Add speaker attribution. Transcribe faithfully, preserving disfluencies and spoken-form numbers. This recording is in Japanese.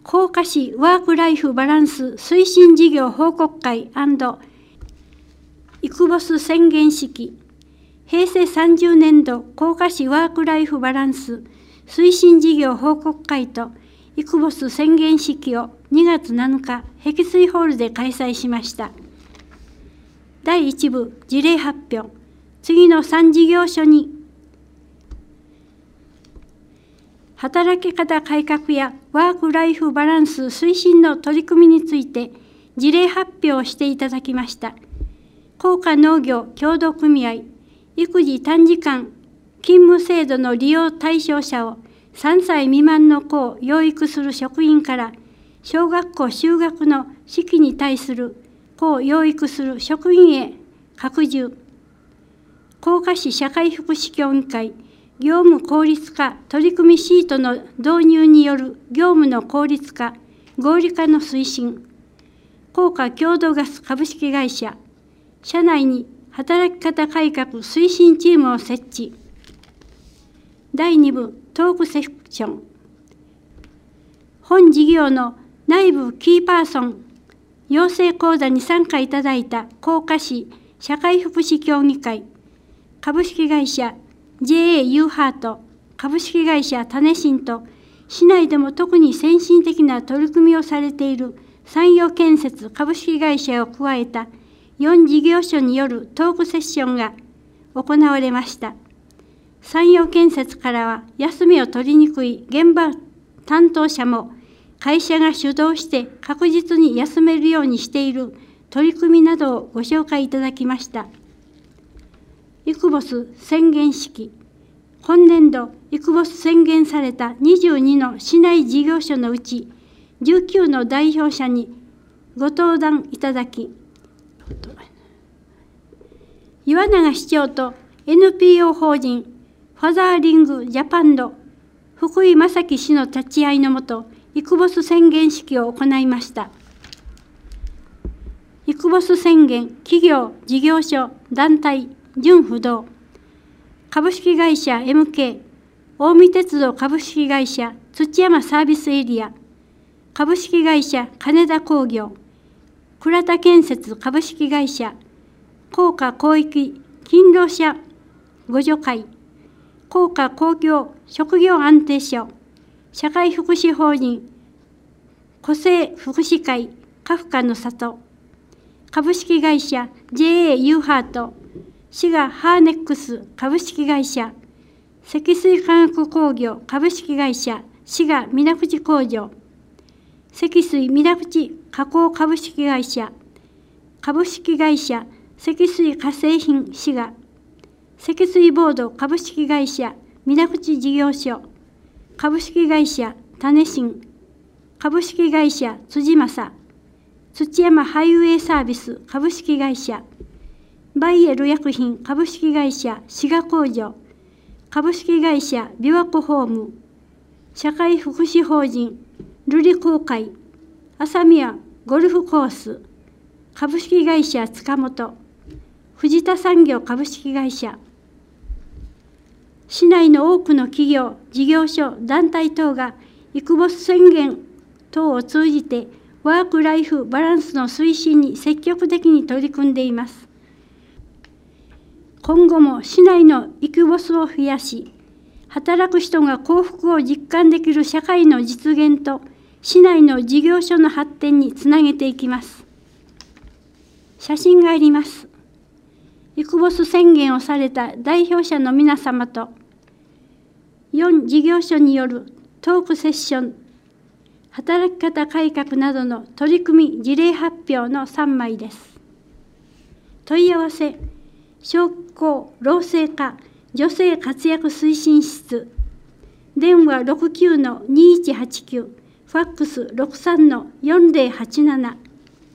Speaker 1: 甲賀市ワークライフバランス推進事業報告会&イクボス宣言式、平成さんじゅうねんど甲賀市ワークライフバランス推進事業報告会とイクボス宣言式をにがつなのか、碧水ホールで開催しました。だいいち部事例発表。次のさん事業所に、働き方改革やワークライフバランス推進の取り組みについて事例発表をしていただきました。甲賀農業協同組合、育児短時間勤務制度の利用対象者をさんさい未満の子を養育する職員から小学校就学の時期に対する子を養育する職員へ拡充。甲賀市社会福祉協議会、業務効率化取組シートの導入による業務の効率化、合理化の推進。甲賀共同ガス株式会社、社内に働き方改革推進チームを設置。だいに部トークセクション。本事業の内部キーパーソン養成講座に参加いただいた甲賀市社会福祉協議会、株式会社 ジェーエー ユーハート、株式会社種新と、市内でも特に先進的な取り組みをされている山陽建設株式会社を加えたよん事業所によるトークセッションが行われました。山陽建設からは休みを取りにくい現場担当者も会社が主導して確実に休めるようにしている取り組みなどをご紹介いただきました。イクボス宣言式。今年度、イクボス宣言されたにじゅうにの市内事業所のうち、じゅうきゅうの代表者にご登壇いただき、岩永市長と エヌピーオー 法人ファザーリングジャパンの福井正樹氏の立ち会いのもと、イクボス宣言式を行いました。イクボス宣言、企業、事業所、団体、準不動、株式会社 エムケー、近江鉄道株式会社土山サービスエリア、株式会社金田工業、倉田建設株式会社、甲賀広域勤労者互助会、甲賀公共職業安定所、社会福祉法人個性福祉会カフカの里、株式会社 ジェーエー ユーハート、滋賀ハーネックス株式会社、積水化学工業株式会社滋賀水口工場、積水水口加工株式会社、株式会社積水化成品滋賀、積水ボード株式会社水口事業所、株式会社種新、株式会社辻正、土山ハイウェイサービス株式会社、バイエル薬品株式会社滋賀工場、株式会社琵琶湖ホーム、社会福祉法人瑠璃公会、朝宮ゴルフコース、株式会社塚本、藤田産業株式会社。市内の多くの企業、事業所、団体等がイクボス宣言等を通じてワークライフバランスの推進に積極的に取り組んでいます。今後も市内のイクボスを増やし、働く人が幸福を実感できる社会の実現と市内の事業所の発展につなげていきます。写真があります。イクボス宣言をされた代表者の皆様と、よん事業所によるトークセッション、働き方改革などの取り組み事例発表のさんまいです。問い合わせ、商工労政課女性活躍推進室、電話 ろくきゅうのにいちはちきゅう、ファックス ろくさんのよんぜろはちなな、